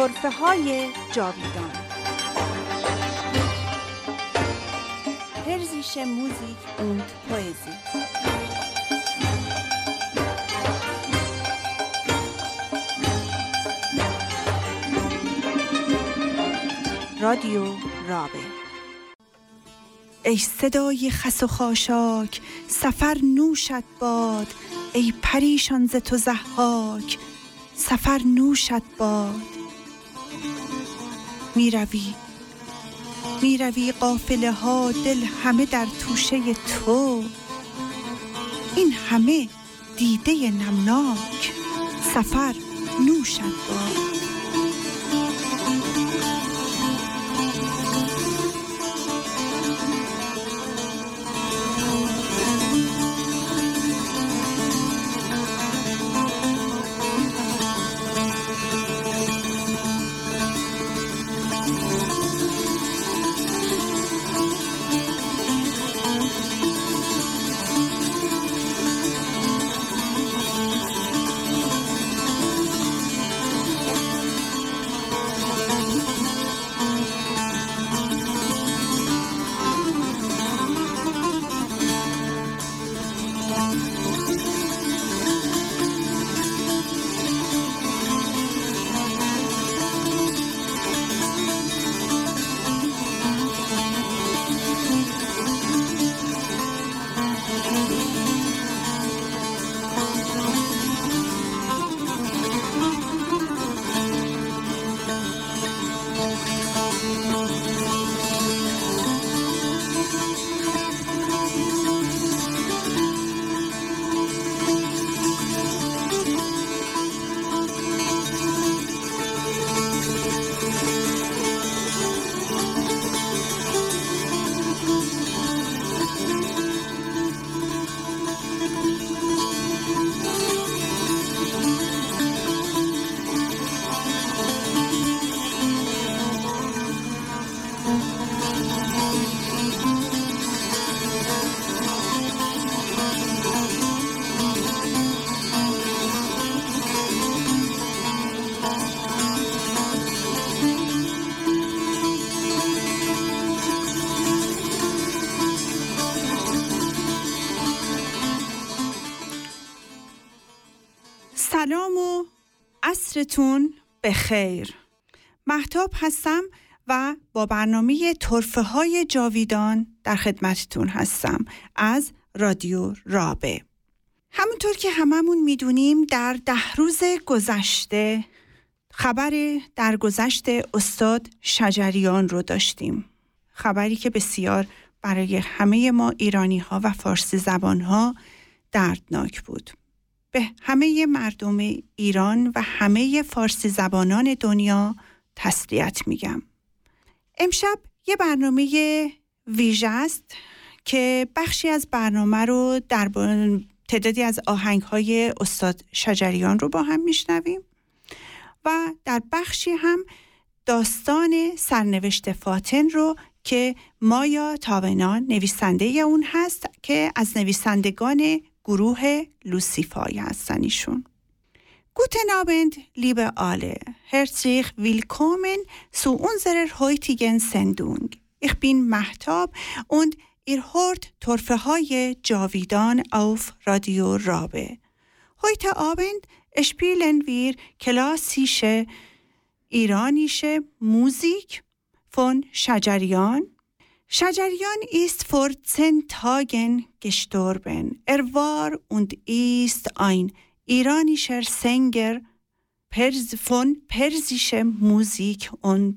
طرفه‌های جاویدان. Persische Musik und Poesie. رادیو رابه. ای صدای خس و خاشاک، سفر نوشت باد. ای پریشان ز تو ضحاک، سفر نوشت باد. می روی قافله ها، دل همه در توشه تو. این همه دیده نمناک، سفر نوشت باد. سلام و عصرتون بخیر. مهتاب هستم و با برنامه طرفه‌های جاویدان در خدمتتون هستم از رادیو رابه. همونطور که هممون میدونیم در 10 روز گذشته خبر درگذشت استاد شجریان رو داشتیم. خبری که بسیار برای همه ما ایرانی‌ها و فارسی زبان‌ها دردناک بود. به همه مردم ایران و همه فارسی زبانان دنیا تسلیت میگم. امشب یه برنامه ویژه است که بخشی از برنامه رو در تعدادی از آهنگ‌های استاد شجریان رو با هم میشنویم و در بخشی هم داستان سرنوشت فاتن رو که مایا تاونا نویسنده اون هست که از نویسندگان گروه لوسیفای هستن ایشون. Guten Abend, liebe alle. Herzlich willkommen zu unserer heutigen Sendung. Ich bin Mahtab und ihr hört Torfeهای جاویدان auf Radio Rabe. Heute Abend spielen wir klassische iranische Musik von Shajarian. Shajarian ist vor 10 Tagen gestorben. War und ist ein iranischer Sänger von persischer Musik und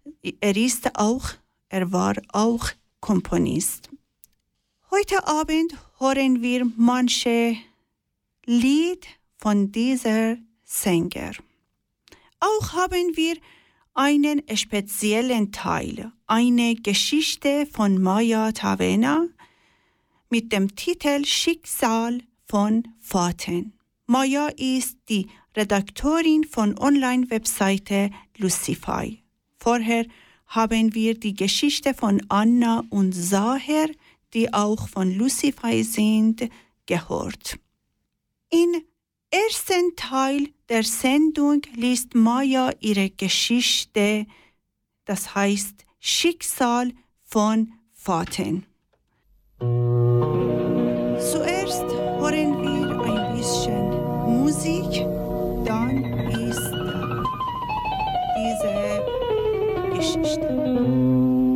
er war auch Komponist. Heute Abend hören wir manche Lied von dieser Sänger. Auch haben wir einen speziellen Teil, eine Geschichte von Maya Tavena mit dem Titel Schicksal von Faten. Maya ist die Redakteurin von Online-Webseite Lucify. Vorher haben wir die Geschichte von Anna und Zaher, die auch von Lucify sind, gehört. In ersten Teil der Sendung liest Maya ihre Geschichte, das heißt Schicksal von Faten. Zuerst hören wir ein bisschen Musik, dann ist diese Geschichte.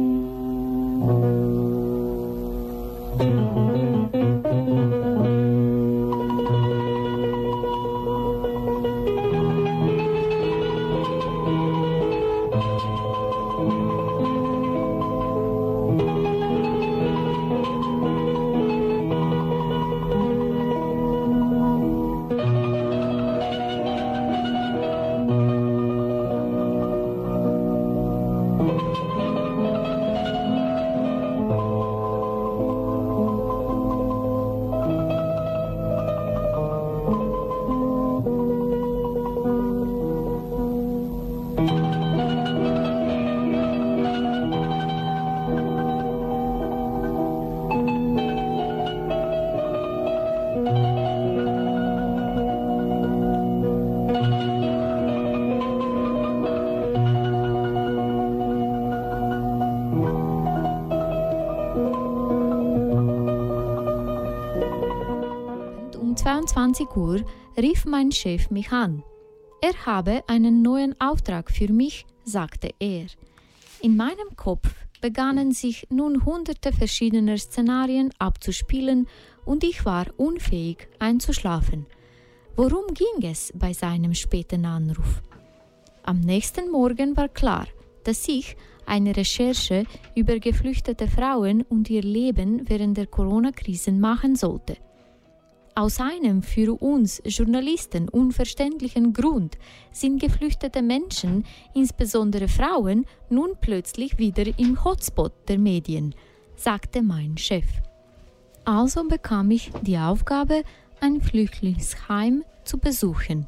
Um 22 Uhr rief mein Chef mich an. Er habe einen neuen Auftrag für mich, sagte er. In meinem Kopf begannen sich nun hunderte verschiedener Szenarien abzuspielen und ich war unfähig einzuschlafen. Worum ging es bei seinem späten Anruf? Am nächsten Morgen war klar, dass ich eine Recherche über geflüchtete Frauen und ihr Leben während der Corona-Krise machen sollte. Aus einem für uns Journalisten unverständlichen Grund sind geflüchtete Menschen, insbesondere Frauen, nun plötzlich wieder im Hotspot der Medien, sagte mein Chef. Also bekam ich die Aufgabe, ein Flüchtlingsheim zu besuchen.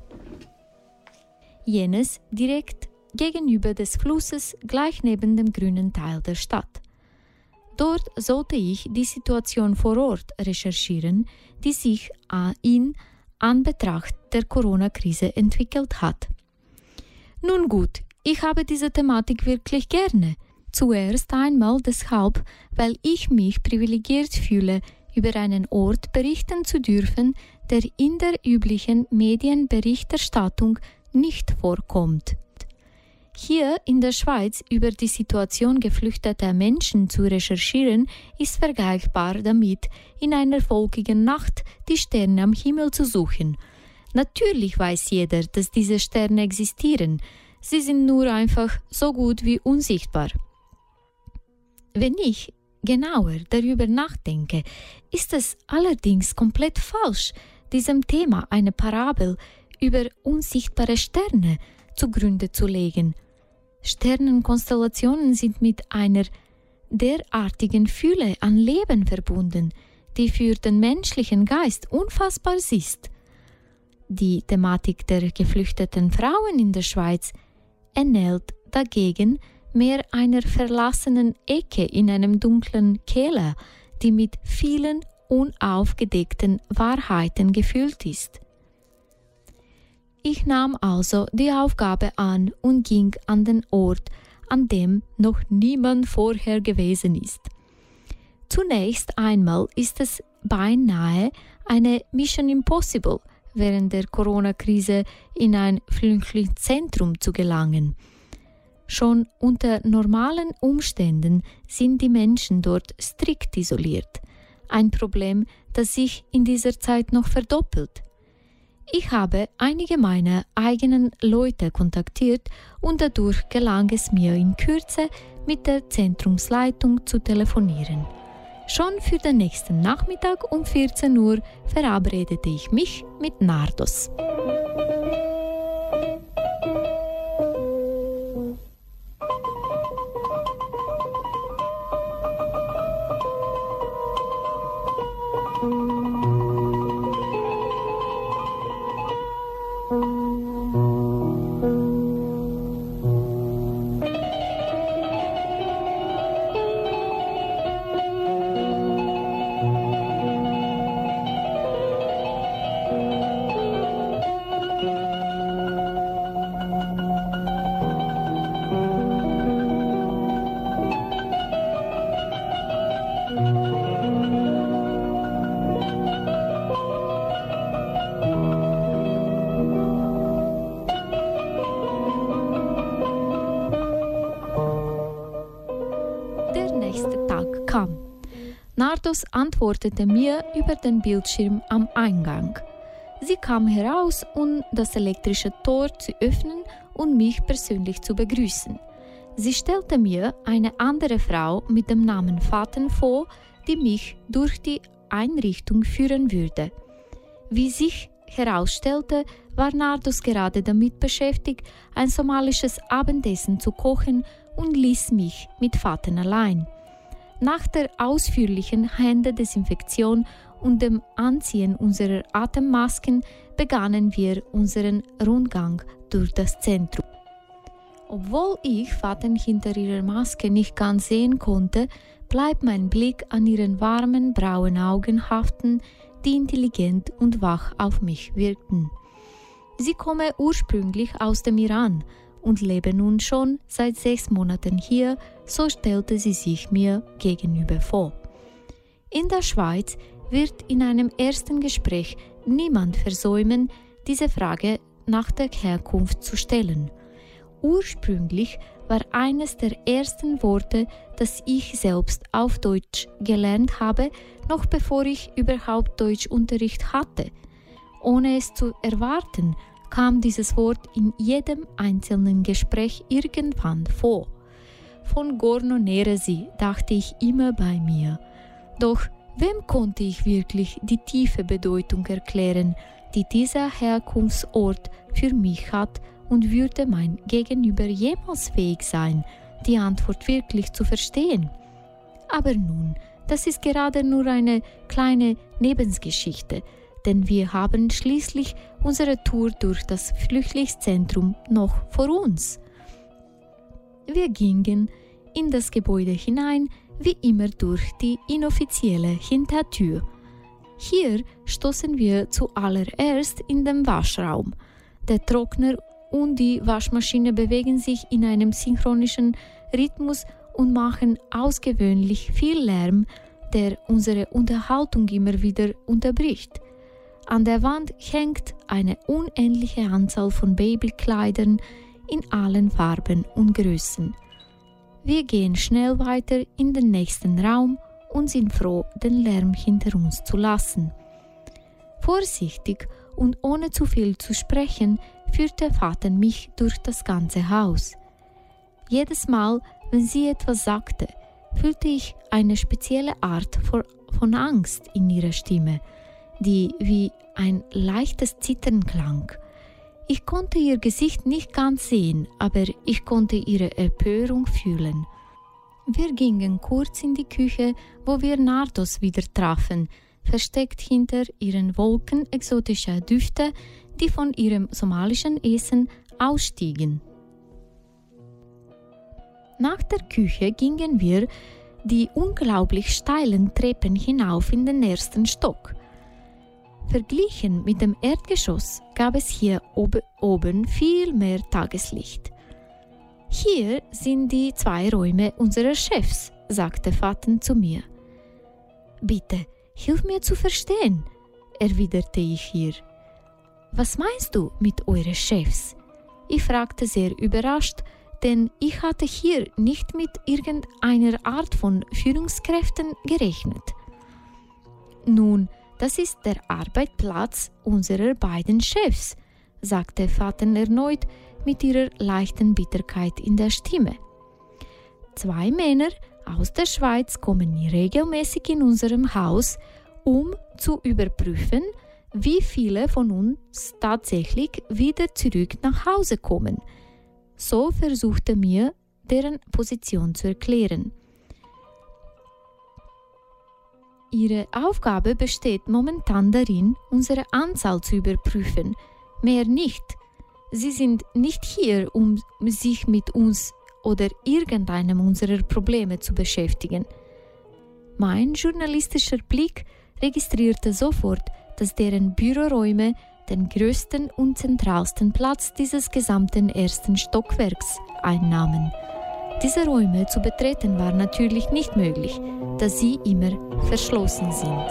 Jenes direkt gegenüber des Flusses, gleich neben dem grünen Teil der Stadt. Dort sollte ich die Situation vor Ort recherchieren, die sich in Anbetracht der Corona-Krise entwickelt hat. Nun gut, ich habe diese Thematik wirklich gerne. Zuerst einmal deshalb, weil ich mich privilegiert fühle, über einen Ort berichten zu dürfen, der in der üblichen Medienberichterstattung nicht vorkommt. Hier in der Schweiz über die Situation geflüchteter Menschen zu recherchieren, ist vergleichbar damit, in einer wolkigen Nacht die Sterne am Himmel zu suchen. Natürlich weiß jeder, dass diese Sterne existieren. Sie sind nur einfach so gut wie unsichtbar. Wenn ich genauer darüber nachdenke, ist es allerdings komplett falsch, diesem Thema eine Parabel über unsichtbare Sterne zugrunde zu legen. Sternenkonstellationen sind mit einer derartigen Fülle an Leben verbunden, die für den menschlichen Geist unfassbar ist. Die Thematik der geflüchteten Frauen in der Schweiz ähnelt dagegen mehr einer verlassenen Ecke in einem dunklen Keller, die mit vielen unaufgedeckten Wahrheiten gefüllt ist. Ich nahm also die Aufgabe an und ging an den Ort, an dem noch niemand vorher gewesen ist. Zunächst einmal ist es beinahe eine Mission Impossible, während der Corona-Krise in ein Flüchtlingszentrum zu gelangen. Schon unter normalen Umständen sind die Menschen dort strikt isoliert. Ein Problem, das sich in dieser Zeit noch verdoppelt. Ich habe einige meiner eigenen Leute kontaktiert und dadurch gelang es mir in Kürze, mit der Zentrumsleitung zu telefonieren. Schon für den nächsten Nachmittag um 14 Uhr verabredete ich mich mit Nardos. kam. Nardos antwortete mir über den Bildschirm am Eingang. Sie kam heraus, um das elektrische Tor zu öffnen und mich persönlich zu begrüßen. Sie stellte mir eine andere Frau mit dem Namen Faten vor, die mich durch die Einrichtung führen würde. Wie sich herausstellte, war Nardos gerade damit beschäftigt, ein somalisches Abendessen zu kochen und ließ mich mit Faten allein. Nach der ausführlichen Händedesinfektion und dem Anziehen unserer Atemmasken begannen wir unseren Rundgang durch das Zentrum. Obwohl ich Faten hinter ihrer Maske nicht ganz sehen konnte, bleibt mein Blick an ihren warmen, braunen Augen haften, die intelligent und wach auf mich wirkten. Sie komme ursprünglich aus dem Iran und lebe nun schon seit 6 Monaten hier, so stellte sie sich mir gegenüber vor. In der Schweiz wird in einem ersten Gespräch niemand versäumen, diese Frage nach der Herkunft zu stellen. Ursprünglich war eines der ersten Worte, das ich selbst auf Deutsch gelernt habe, noch bevor ich überhaupt Deutschunterricht hatte. Ohne es zu erwarten, kam dieses Wort in jedem einzelnen Gespräch irgendwann vor. Von Gorno Neresi dachte ich immer bei mir. Doch wem konnte ich wirklich die tiefe Bedeutung erklären, die dieser Herkunftsort für mich hat, und würde mein Gegenüber jemals fähig sein, die Antwort wirklich zu verstehen? Aber nun, das ist gerade nur eine kleine Nebengeschichte, denn wir haben schließlich unsere Tour durch das Flüchtlingszentrum noch vor uns. Wir gingen in das Gebäude hinein, wie immer durch die inoffizielle Hintertür. Hier stoßen wir zuallererst in den Waschraum. Der Trockner und die Waschmaschine bewegen sich in einem synchronischen Rhythmus und machen außergewöhnlich viel Lärm, der unsere Unterhaltung immer wieder unterbricht. An der Wand hängt eine unendliche Anzahl von Babykleidern in allen Farben und Größen. Wir gehen schnell weiter in den nächsten Raum und sind froh, den Lärm hinter uns zu lassen. Vorsichtig und ohne zu viel zu sprechen, führte Vater mich durch das ganze Haus. Jedes Mal, wenn sie etwas sagte, fühlte ich eine spezielle Art von Angst in ihrer Stimme, die wie ein leichtes Zittern klang. Ich konnte ihr Gesicht nicht ganz sehen, aber ich konnte ihre Empörung fühlen. Wir gingen kurz in die Küche, wo wir Nardos wieder trafen, versteckt hinter ihren Wolken exotischer Düfte, die von ihrem somalischen Essen ausstiegen. Nach der Küche gingen wir die unglaublich steilen Treppen hinauf in den ersten Stock. Verglichen mit dem Erdgeschoss gab es hier oben viel mehr Tageslicht. Hier sind die 2 Räume unserer Chefs, sagte Faten zu mir. Bitte, hilf mir zu verstehen, erwiderte ich ihr. Was meinst du mit euren Chefs? Ich fragte sehr überrascht, denn ich hatte hier nicht mit irgendeiner Art von Führungskräften gerechnet. Nun, das ist der Arbeitsplatz unserer beiden Chefs, sagte Faten erneut mit ihrer leichten Bitterkeit in der Stimme. 2 Männer aus der Schweiz kommen regelmäßig in unserem Haus, um zu überprüfen, wie viele von uns tatsächlich wieder zurück nach Hause kommen. So versuchte mir deren Position zu erklären. Ihre Aufgabe besteht momentan darin, unsere Anzahl zu überprüfen, mehr nicht. Sie sind nicht hier, um sich mit uns oder irgendeinem unserer Probleme zu beschäftigen. Mein journalistischer Blick registrierte sofort, dass deren Büroräume den größten und zentralsten Platz dieses gesamten ersten Stockwerks einnahmen. Diese Räume zu betreten war natürlich nicht möglich, da sie immer verschlossen sind.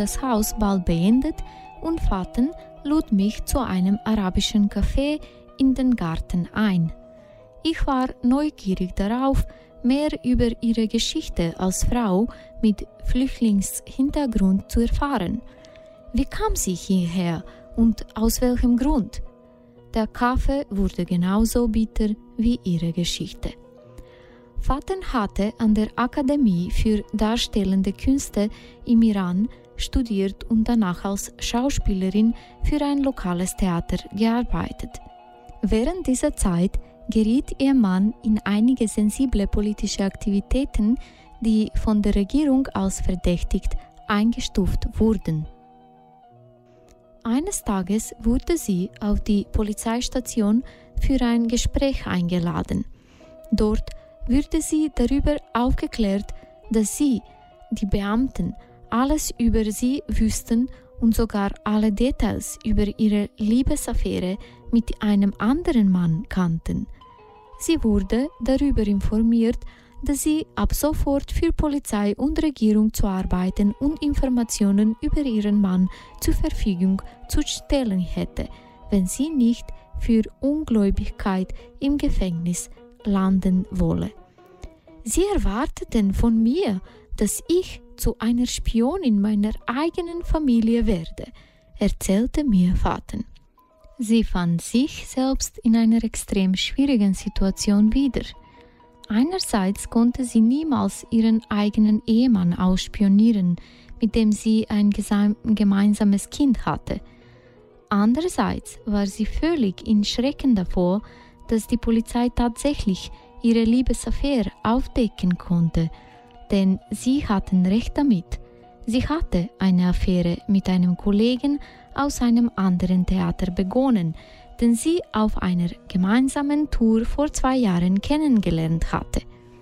das Haus bald beendet und Vater lud mich zu einem arabischen Café in den Garten ein. Ich war neugierig darauf, mehr über ihre Geschichte als Frau mit Flüchtlingshintergrund zu erfahren. Wie kam sie hierher und aus welchem Grund? Der Kaffee wurde genauso bitter wie ihre Geschichte. Vater hatte an der Akademie für Darstellende Künste im Iran studiert und danach als Schauspielerin für ein lokales Theater gearbeitet. Während dieser Zeit geriet ihr Mann in einige sensible politische Aktivitäten, die von der Regierung als verdächtigt eingestuft wurden. Eines Tages wurde sie auf die Polizeistation für ein Gespräch eingeladen. Dort wurde sie darüber aufgeklärt, dass sie, die Beamten, alles über sie wüssten und sogar alle Details über ihre Liebesaffäre mit einem anderen Mann kannten. Sie wurde darüber informiert, dass sie ab sofort für Polizei und Regierung zu arbeiten und Informationen über ihren Mann zur Verfügung zu stellen hätte, wenn sie nicht für Ungläubigkeit im Gefängnis landen wolle. Sie erwarteten von mir, dass ich zu einer Spionin meiner eigenen Familie werde, erzählte mir Vater. Sie fand sich selbst in einer extrem schwierigen Situation wieder. Einerseits konnte sie niemals ihren eigenen Ehemann ausspionieren, mit dem sie ein gemeinsames Kind hatte. Andererseits war sie völlig in Schrecken davor, dass die Polizei tatsächlich ihre Liebesaffäre aufdecken konnte, denn sie hatten recht damit. Sie hatte eine Affäre mit einem Kollegen aus einem anderen Theater begonnen, den sie auf einer gemeinsamen Tour vor 2 Jahren kennengelernt hatte.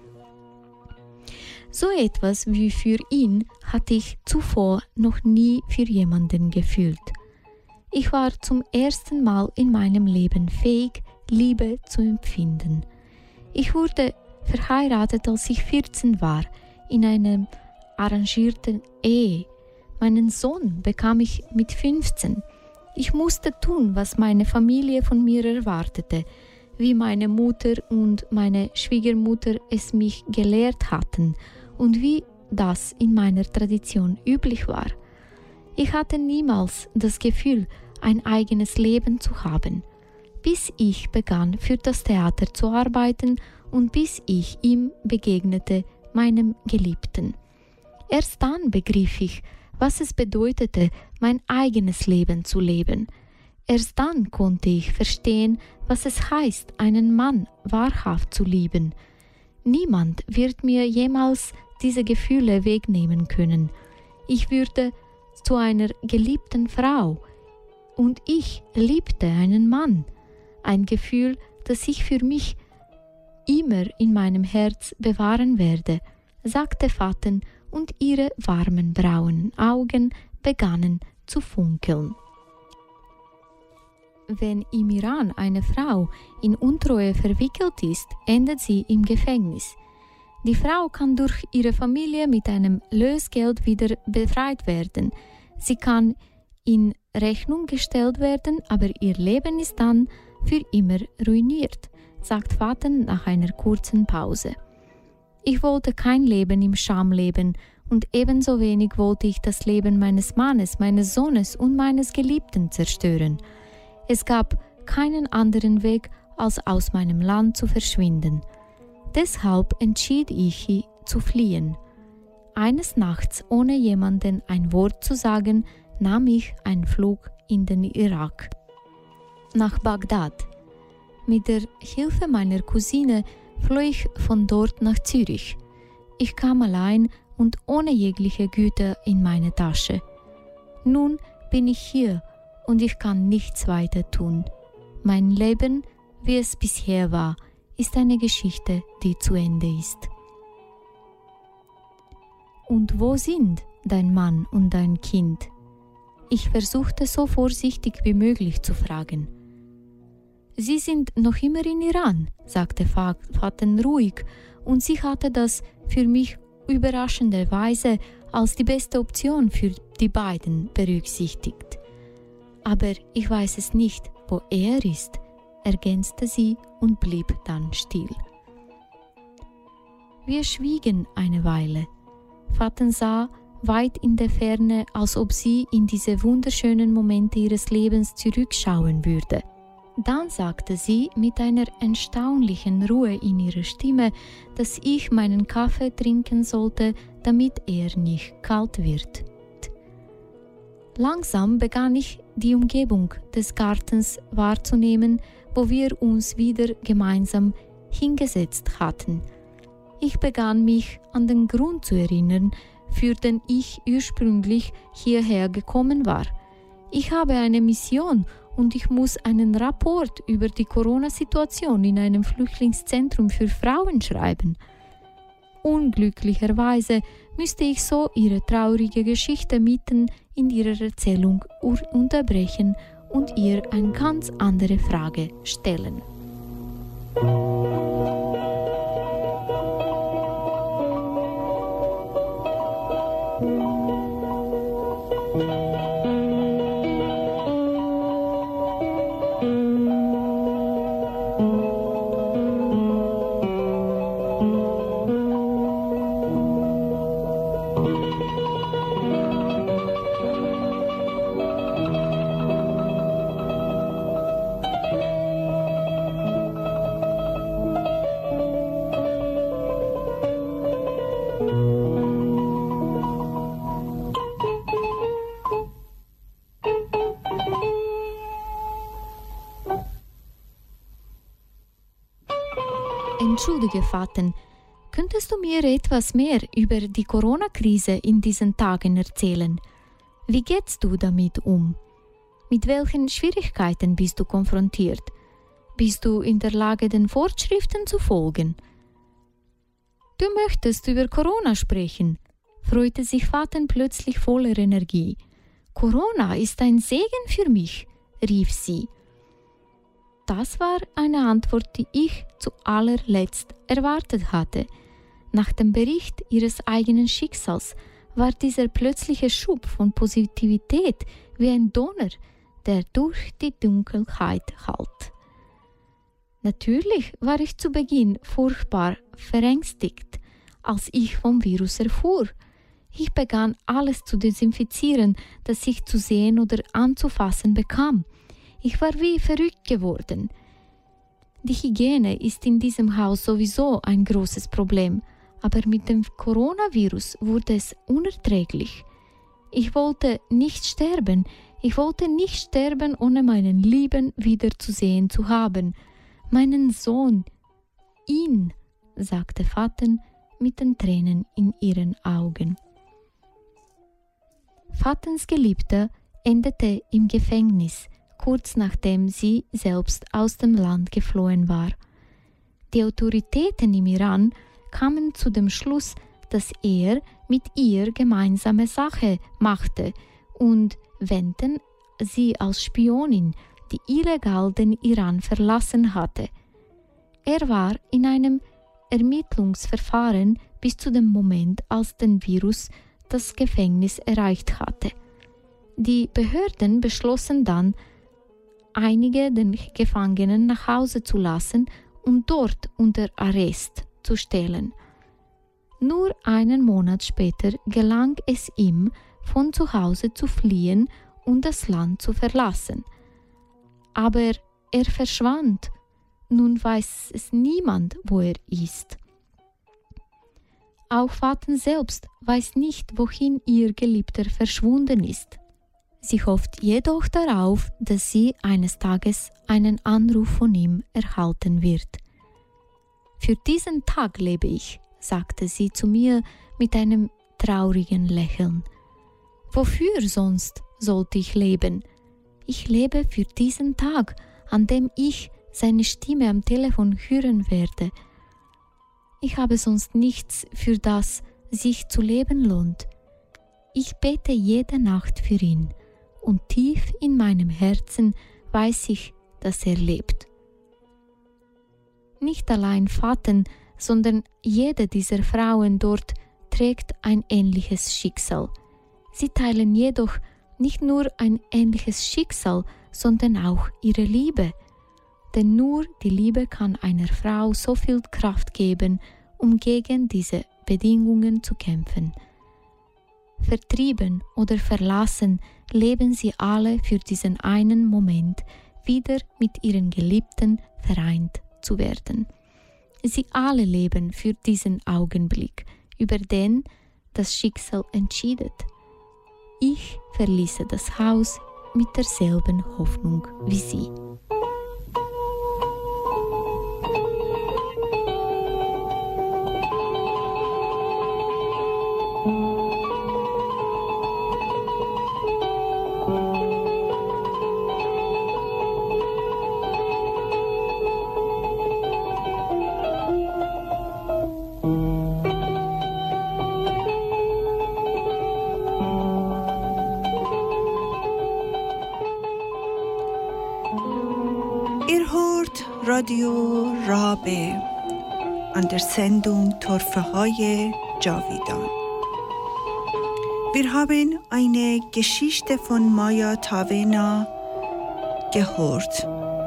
So etwas wie für ihn hatte ich zuvor noch nie für jemanden gefühlt. Ich war zum ersten Mal in meinem Leben fähig, Liebe zu empfinden. Ich wurde verheiratet, als ich 14 war, in einer arrangierten Ehe. Meinen Sohn bekam ich mit 15. Ich musste tun, was meine Familie von mir erwartete, wie meine Mutter und meine Schwiegermutter es mich gelehrt hatten und wie das in meiner Tradition üblich war. Ich hatte niemals das Gefühl, ein eigenes Leben zu haben, bis ich begann, für das Theater zu arbeiten und bis ich ihm begegnete, meinem Geliebten. Erst dann begriff ich, was es bedeutete, mein eigenes Leben zu leben. Erst dann konnte ich verstehen, was es heißt, einen Mann wahrhaft zu lieben. Niemand wird mir jemals diese Gefühle wegnehmen können. Ich würde zu einer geliebten Frau und ich liebte einen Mann. Ein Gefühl, das ich für mich immer in meinem Herz bewahren werde, sagte Vater, und ihre warmen braunen Augen begannen zu funkeln. Wenn im Iran eine Frau in Untreue verwickelt ist, endet sie im Gefängnis. Die Frau kann durch ihre Familie mit einem Lösegeld wieder befreit werden. Sie kann in Rechnung gestellt werden, aber ihr Leben ist dann für immer ruiniert, sagt Vater nach einer kurzen Pause. Ich wollte kein Leben im Scham leben und ebenso wenig wollte ich das Leben meines Mannes, meines Sohnes und meines Geliebten zerstören. Es gab keinen anderen Weg, als aus meinem Land zu verschwinden. Deshalb entschied ich, zu fliehen. Eines Nachts, ohne jemandem ein Wort zu sagen, nahm ich einen Flug in den Irak. Nach Bagdad. Mit der Hilfe meiner Cousine floh ich von dort nach Zürich. Ich kam allein und ohne jegliche Güter in meine Tasche. Nun bin ich hier und ich kann nichts weiter tun. Mein Leben, wie es bisher war, ist eine Geschichte, die zu Ende ist. Und wo sind dein Mann und dein Kind? Ich versuchte so vorsichtig wie möglich zu fragen. Sie sind noch immer in Iran, sagte Vater ruhig, und sie hatte das für mich überraschenderweise als die beste Option für die beiden berücksichtigt. Aber ich weiß es nicht, wo er ist, ergänzte sie und blieb dann still. Wir schwiegen eine Weile. Faten sah weit in der Ferne, als ob sie in diese wunderschönen Momente ihres Lebens zurückschauen würde. Dann sagte sie mit einer erstaunlichen Ruhe in ihrer Stimme, dass ich meinen Kaffee trinken sollte, damit er nicht kalt wird. Langsam begann ich, die Umgebung des Gartens wahrzunehmen, wo wir uns wieder gemeinsam hingesetzt hatten. Ich begann mich an den Grund zu erinnern, für den ich ursprünglich hierher gekommen war. Ich habe eine Mission und ich muss einen Rapport über die Corona-Situation in einem Flüchtlingszentrum für Frauen schreiben. Unglücklicherweise müsste ich so ihre traurige Geschichte mitten in ihrer Erzählung unterbrechen und ihr eine ganz andere Frage stellen. Entschuldige, Faten, könntest du mir etwas mehr über die Corona-Krise in diesen Tagen erzählen? Wie gehst du damit um? Mit welchen Schwierigkeiten bist du konfrontiert? Bist du in der Lage, den Vorschriften zu folgen? Du möchtest über Corona sprechen, freute sich Faten plötzlich voller Energie. Corona ist ein Segen für mich, rief sie. Das war eine Antwort, die ich zu allerletzt erwartet hatte. Nach dem Bericht ihres eigenen Schicksals war dieser plötzliche Schub von Positivität wie ein Donner, der durch die Dunkelheit hallt. Natürlich war ich zu Beginn furchtbar verängstigt, als ich vom Virus erfuhr. Ich begann alles zu desinfizieren, das ich zu sehen oder anzufassen bekam. Ich war wie verrückt geworden. Die Hygiene ist in diesem Haus sowieso ein großes Problem, aber mit dem Coronavirus wurde es unerträglich. Ich wollte nicht sterben. Ich wollte nicht sterben, ohne meinen Lieben wiederzusehen zu haben. Meinen Sohn, ihn, sagte Faten mit den Tränen in ihren Augen. Fatens Geliebter endete im Gefängnis, kurz nachdem sie selbst aus dem Land geflohen war. Die Autoritäten im Iran kamen zu dem Schluss, dass er mit ihr gemeinsame Sache machte und wendeten sie als Spionin, die illegal den Iran verlassen hatte. Er war in einem Ermittlungsverfahren bis zu dem Moment, als den Virus das Gefängnis erreicht hatte. Die Behörden beschlossen dann, einige der Gefangenen nach Hause zu lassen und dort unter Arrest zu stellen. Nur einen Monat später gelang es ihm, von zu Hause zu fliehen und das Land zu verlassen. Aber er verschwand. Nun weiß es niemand, wo er ist. Auch Faten selbst weiß nicht, wohin ihr Geliebter verschwunden ist. Sie hofft jedoch darauf, dass sie eines Tages einen Anruf von ihm erhalten wird. Für diesen Tag lebe ich, sagte sie zu mir mit einem traurigen Lächeln. Wofür sonst sollte ich leben? Ich lebe für diesen Tag, an dem ich seine Stimme am Telefon hören werde. Ich habe sonst nichts, für das sich zu leben lohnt. Ich bete jede Nacht für ihn. Und tief in meinem Herzen weiß ich, dass er lebt. Nicht allein Faten, sondern jede dieser Frauen dort trägt ein ähnliches Schicksal. Sie teilen jedoch nicht nur ein ähnliches Schicksal, sondern auch ihre Liebe. Denn nur die Liebe kann einer Frau so viel Kraft geben, um gegen diese Bedingungen zu kämpfen. Vertrieben oder verlassen, leben sie alle für diesen einen Moment, wieder mit ihren Geliebten vereint zu werden. Sie alle leben für diesen Augenblick, über den das Schicksal entscheidet. Ich verließe das Haus mit derselben Hoffnung wie sie. Radio Rabe an der Sendung Torfeهای Javidan. Wir haben eine Geschichte von Maya Tavena gehört.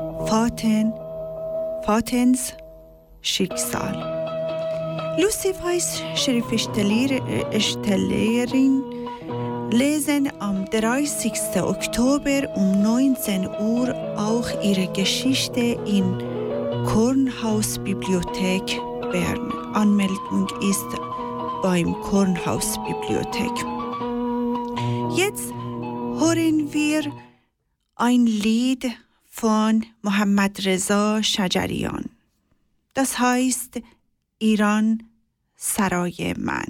Fatens Schicksal. Lucy Weiss Schriftstellerin lesen am 30. Oktober um 19 Uhr auch ihre Geschichte in Kornhausbibliothek Bern. Anmeldung ist beim Kornhausbibliothek. Jetzt hören wir ein Lied von Mohammad Reza Shajarian. Das heißt Iran Saraye Man.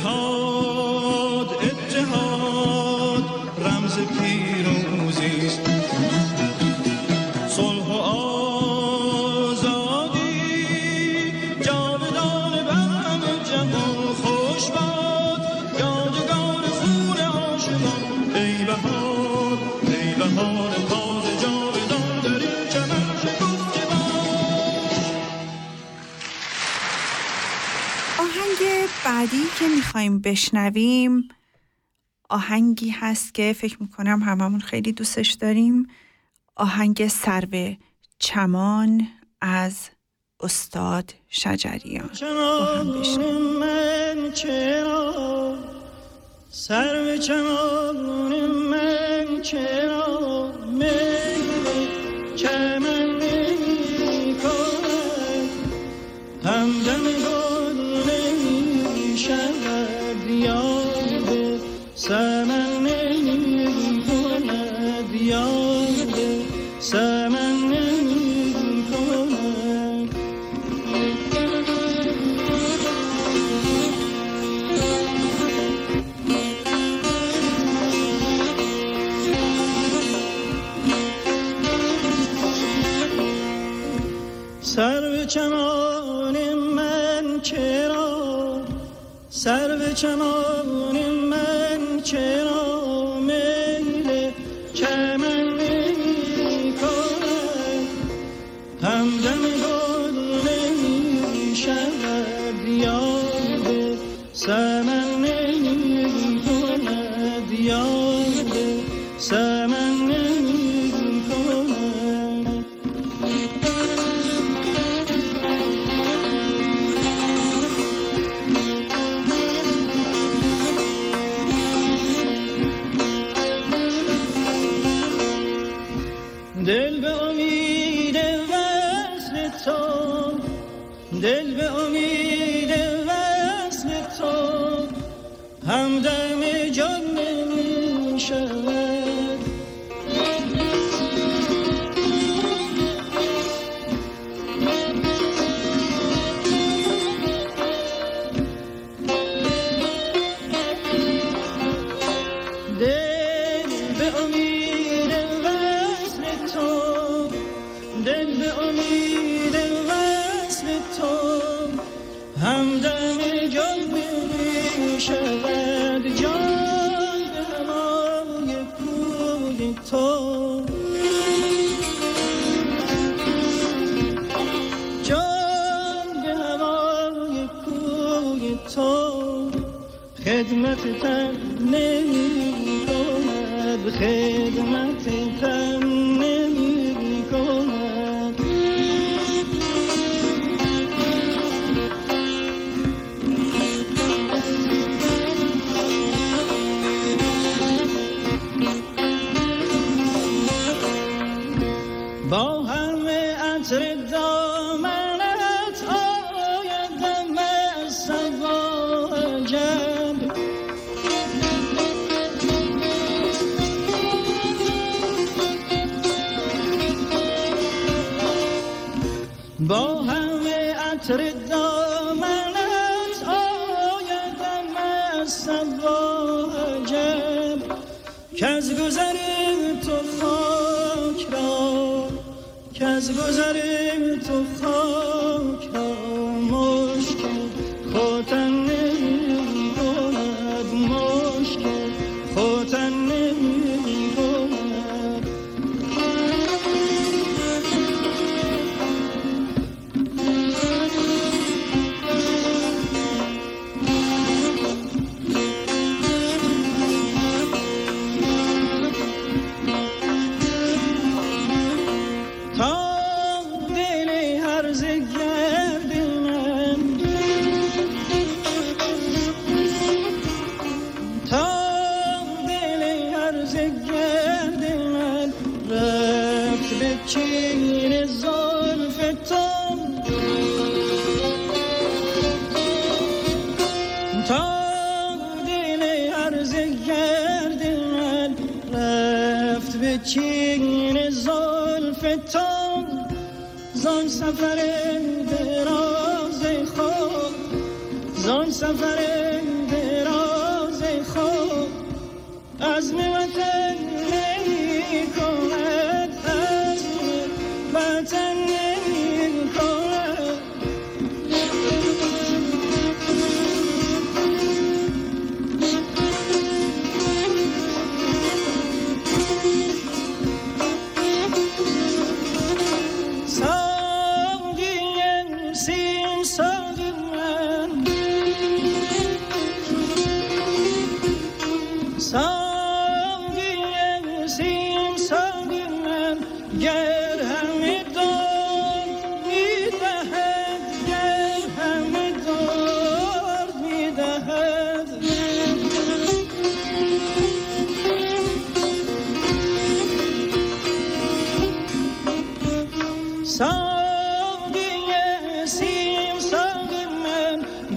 اتحاد اتحاد رمز پیروزی است. صلح و آزادی جاودان بر همه جهان خوش باد، یادگار خون عاشقان. ای بهار ای بهار تازه جاودان در این چمن شکفته باش. آهنگ بعدی که میخوایم بشنویم آهنگی هست که فکر میکنم هممون خیلی دوستش داریم. آهنگ سرو چمان از استاد شجریان. با هم بشنویم. من چرا سرو چمان من چرا میل چمن نمی کند، همدم گل نمی شود یاد سمن نمی کند، یاد سمن نمی کند. سرو چمان من چرا سرو چمان من چرا میل چمن نمی کند، همدم گل نمی شود یاد سمن نمی کند، یاد سمن نمی کند. دل به امید وصل تو، دل به امید وصل تو، همدم جان نمی شود. دل به امید وصل تو، دل به امید وصل تو، همدم جان نمی شود. جان به هوای کوی تو، جان به هوای کوی تو، خدمت تن نمی کند، خدمت تن نمی کند. با همه عطر دامنت آیدم از صبا عجب، با همه عطر دامنت آیدم از صبا عجب، که از گذر تو خاک را، که از گذر تو خاک را مشکل خودن نمی کند، مشکل خودن نمی کند. چین زلف تو تا دل عرض گرد من رفت به چین زلف تو، زان سفر دراز خود، زان سفر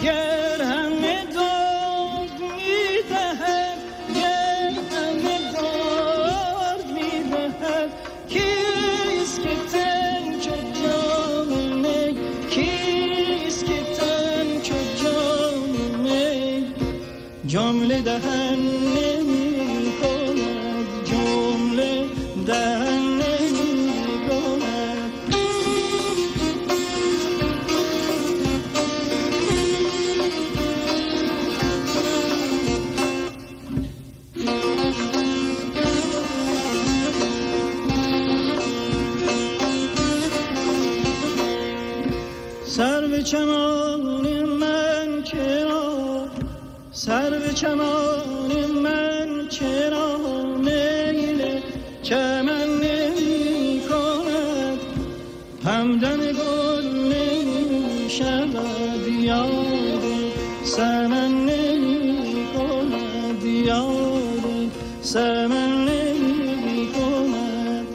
گر همه داد میدهد گر همه داد میدهد کیست که تن چو جام می کیست که تن چو جام می جمله دهن نمی کند جمله دهن سر به چمان من چرا سر به چمان من چرا میل چمن نمی کند همدم گل نمی شود یاد سمن نمی کند یاد سمن نمی کند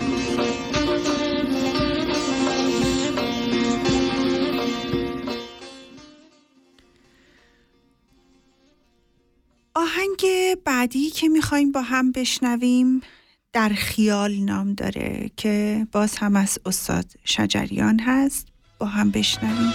آهنگ بعدی که میخوایم با هم بشنویم در خیال نام داره که باز هم از استاد شجریان هست. با هم بشنویم.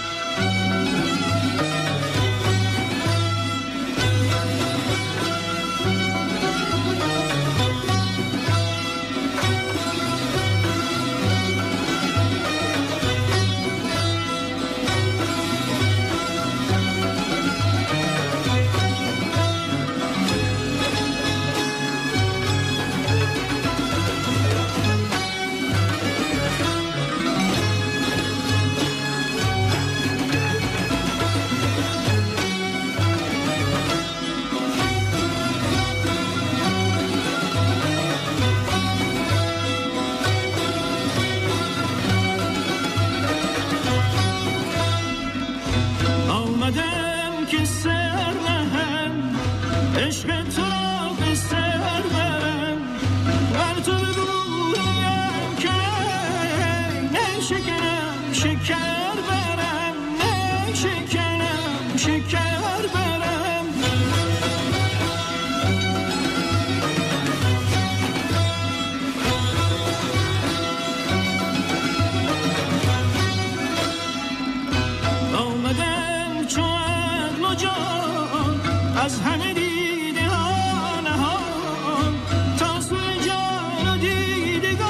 از همه دیده ها نهان تا سوی جان و دیدگان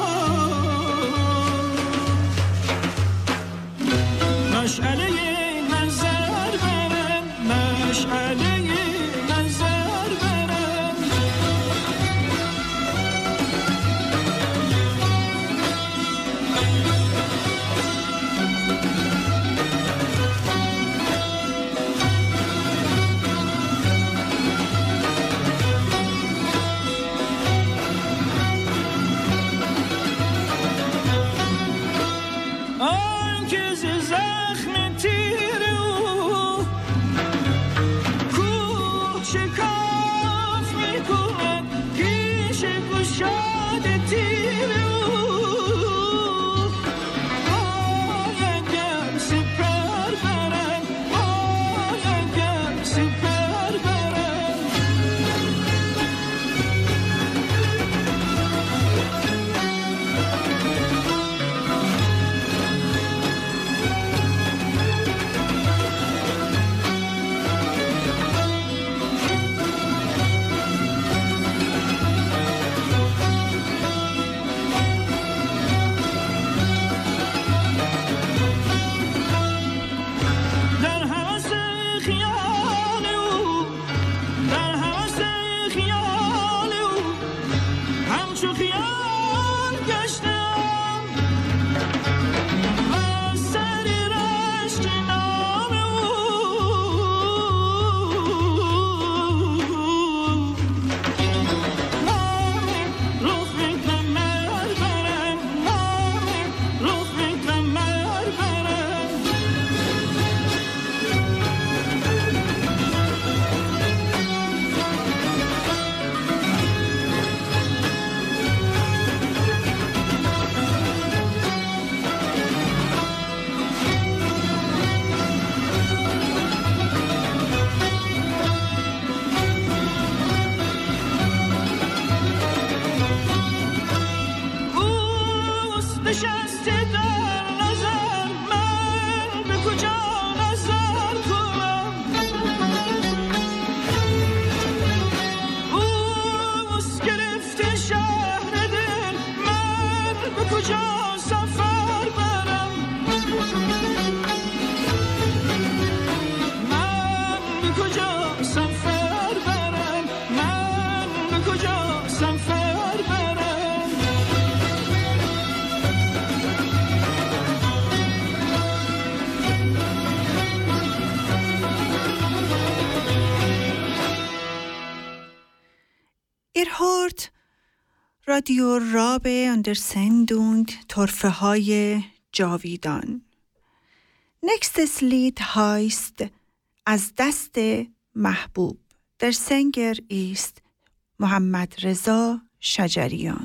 مشعله نظر برم مشعله نظر برم hört Radio Rabe und der Sendung Torfeهای جاویدان. Nächstes Lied heißt از دست محبوب. Der Sänger ist محمد رضا شجریان.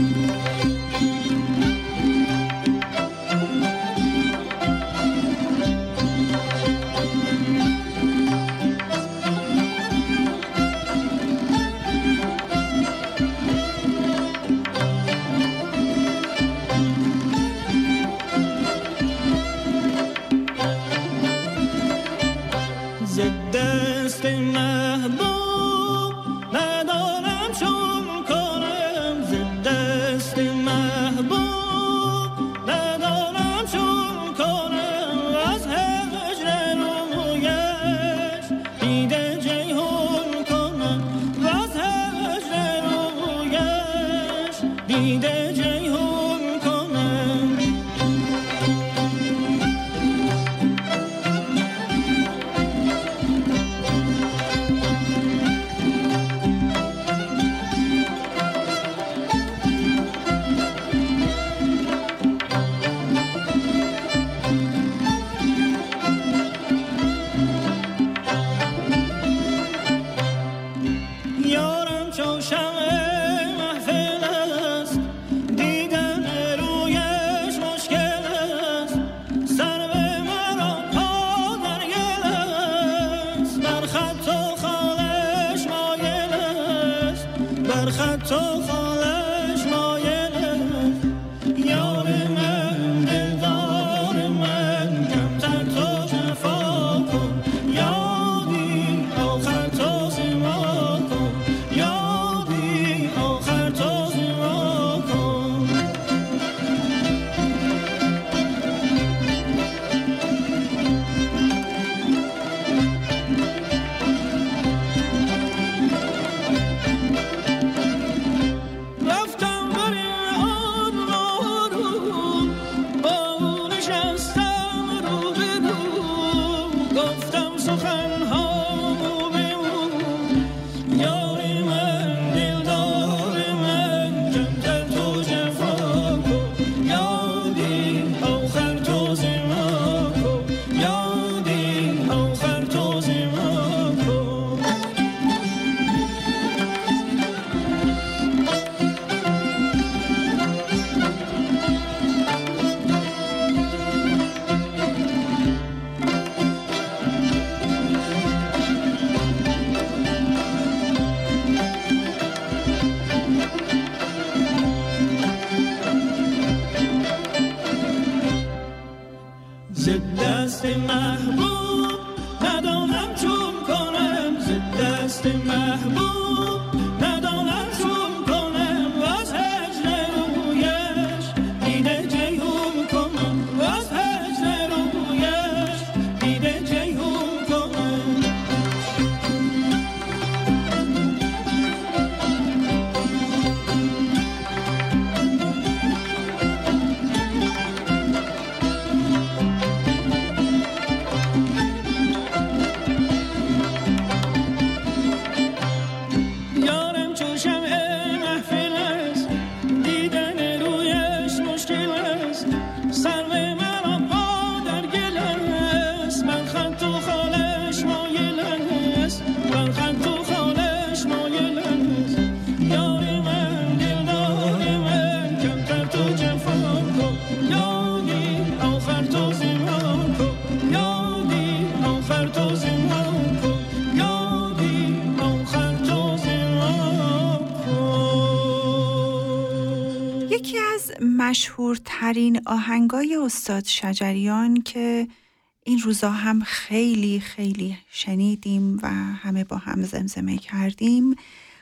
مشهورترین آهنگای استاد شجریان که این روزا هم خیلی خیلی شنیدیم و همه با هم زمزمه کردیم،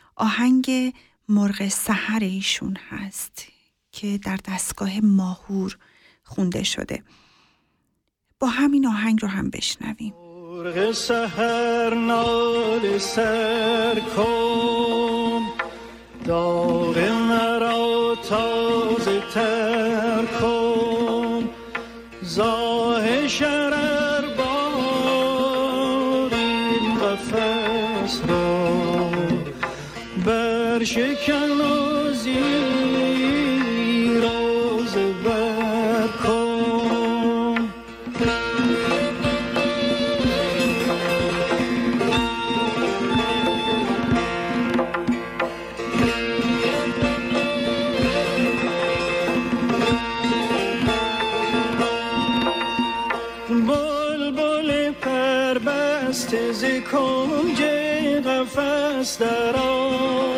آهنگ مرغ سحر ایشون هست که در دستگاه ماهور خونده شده. با همین آهنگ رو هم بشنویم. مرغ سحر ناله سر کن، داغ مرا تازه تر کن، زاه شرر بار این قفس را شکن و زیر روز بر کن. بلبل پربسته ز کنج قفس درآ،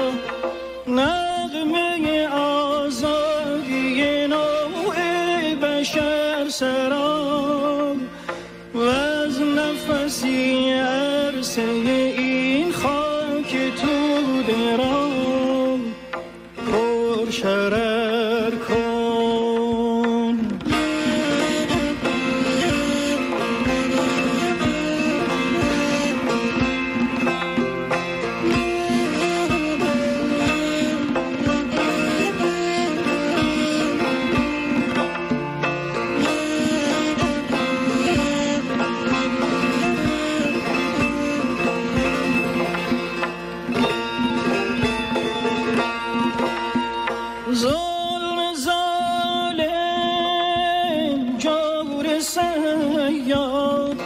نغمه آزادی نوع بشر سرا، و از نفسی عرصه این خاک تو درام پر شرر کن. ظلم ظالم جور سیاد،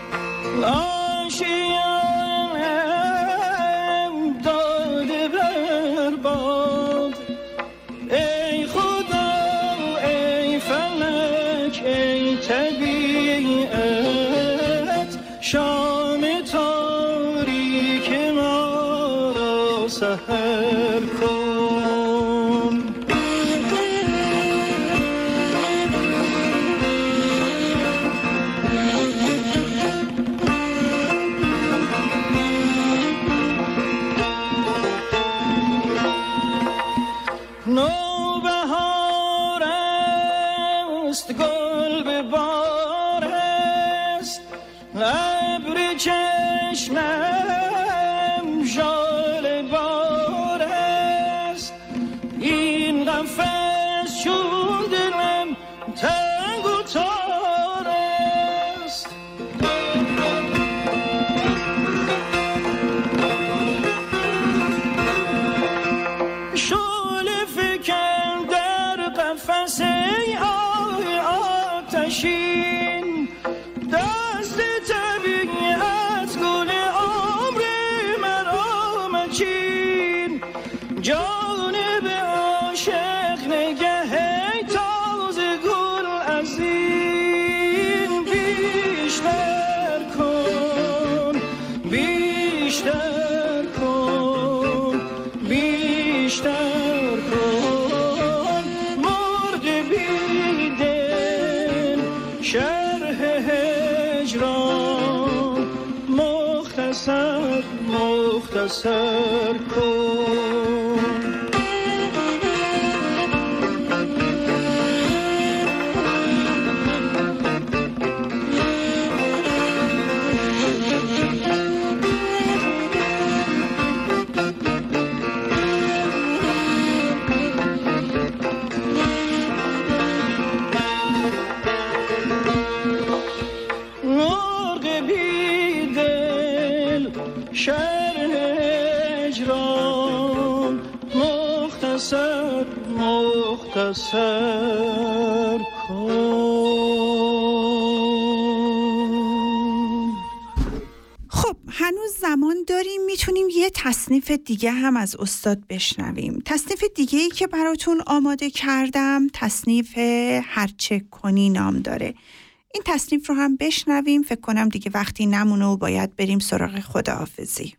آشیانم داده برباد. ای خدا ای فلک ای طبیعت، شام تاریک ما را سحر کن. نوبهار است گل به بار است، ابر چشمم ژاله بار است. این قفس چون دلم تنگ و تار است. شعله فکن در قفس ای آتشین، دست طبیعت گل عمر مرا مچین. جانب عاشق نگه ای تازه گل از این بیشتر کن، بیشتر کن، بیشتر کن. مرغ بی دل شرح هجران مختصر مختصر کن. مرغ بی دل شرح هجران مختصر مختصر کن. خب هنوز زمان داریم، میتونیم یه تصنیف دیگه هم از استاد بشنویم. تصنیف دیگه‌ای که براتون آماده کردم تصنیف هرچه کنی نام داره. این تصنیف رو هم بشنویم. فکر کنم دیگه وقتی نمونه و باید بریم سراغ خداحافظی.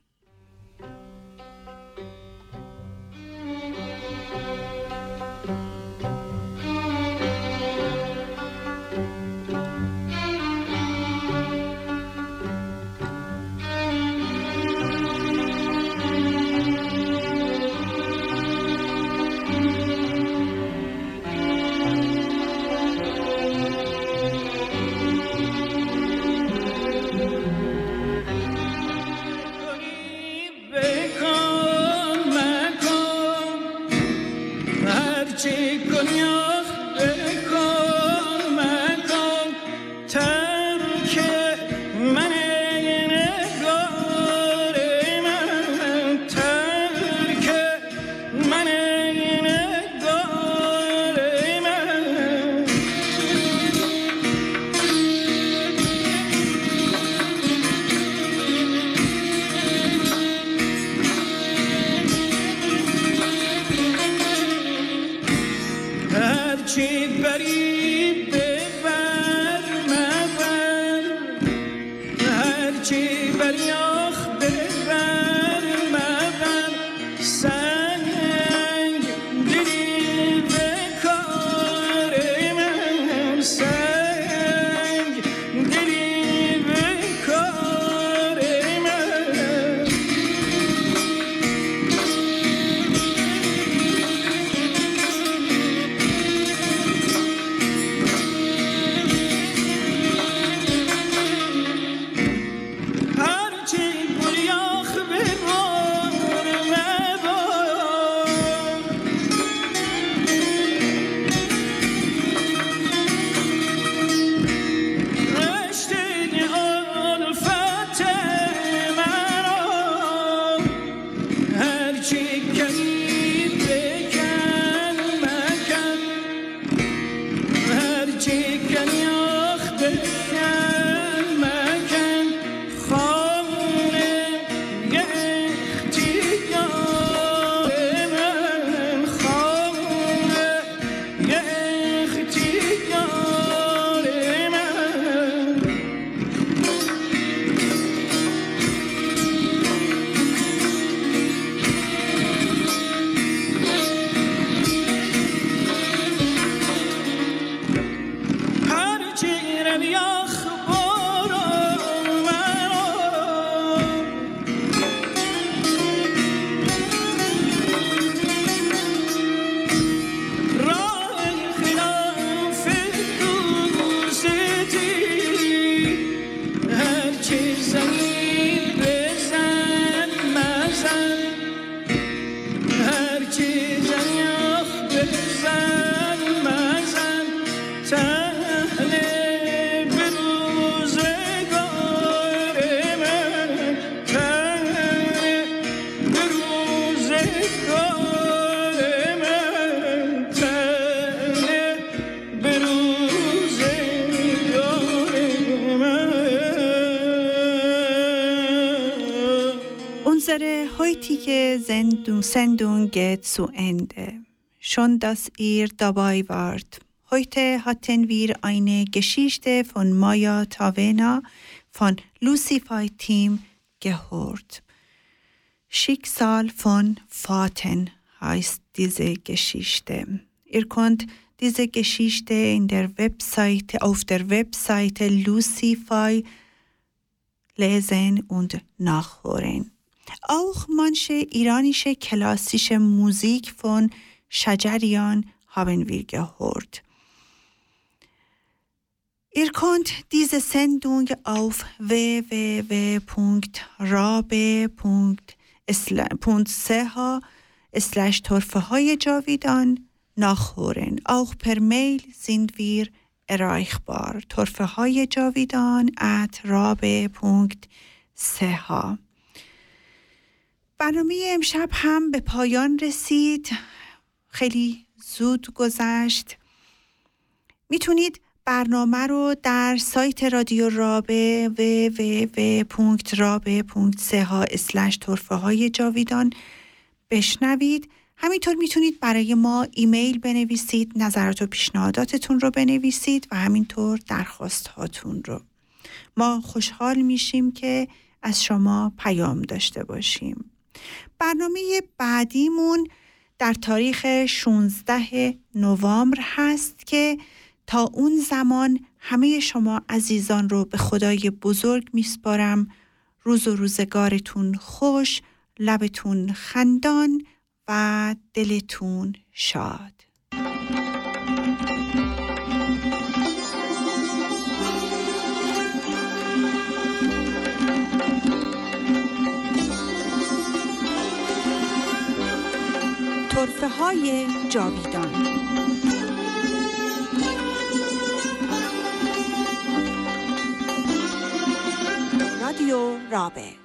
هرچی بر یخ ببر مبر سنگ دلی به کار من سنگ دلی به کار من هرچی بر یخ ببر مبر رشته الفت مرا هرچی کنی بکن مکن هرچی کنی آخ بکن مکن خانه یه اختیار من خانه یه اختیار من هرچی روی اخبار مرا راه خلاف دوستی هرچی زنی بزن مزن هرچی زنی آخ بزن مزن تهنه به روزگار من تهنه به روزگار من تهنه به روزگار من Unsere heutige Sendung geht zu Ende. Schön, dass ihr dabei wart. Heute hatten wir eine Geschichte von Maya Tavena von Lucify Team gehört. Schicksal von Faten heißt diese Geschichte. Ihr könnt diese Geschichte auf der Webseite Lucify lesen und nachhören. Auch manche iranische klassische Musik von Shajarian haben wir gehört. Ihr könnt diese Sendung auf www.rabe.ch/torfeهای-javidan nachhören. Auch per Mail sind wir erreichbar. torfeهای-javidan@rabe.ch. برنامه امشب هم به پایان رسید. خیلی زود گذشت. میتونید برنامه رو در سایت رادیو رابه www.rabe.ch/torfeهای-javidan بشنوید. همینطور میتونید برای ما ایمیل بنویسید، نظرات و پیشنهاداتتون رو بنویسید و همینطور درخواست هاتون رو. ما خوشحال میشیم که از شما پیام داشته باشیم. برنامه بعدیمون در تاریخ 16 نوامبر هست که تا اون زمان همه شما عزیزان رو به خدای بزرگ میسپارم. روز و روزگارتون خوش، لبتون خندان و دلتون شاد. طرفه‌های جاویدان. رادیو رابه.